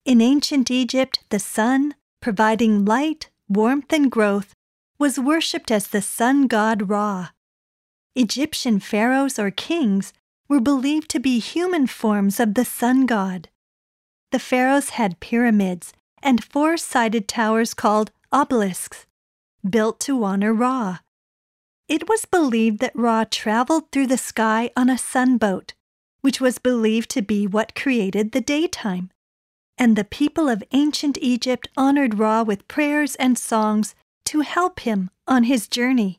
In ancient Egypt, the sun, providing light, warmth, and growth, was worshipped as the sun god Ra. Egyptian pharaohs or kings were believed to be human forms of the sun god. The pharaohs had pyramids and four-sided towers called obelisks, built to honor Ra. It was believed that Ra traveled through the sky on a sunboat, which was believed to be what created the daytime. And the people of ancient Egypt honored Ra with prayers and songs to help him on his journey.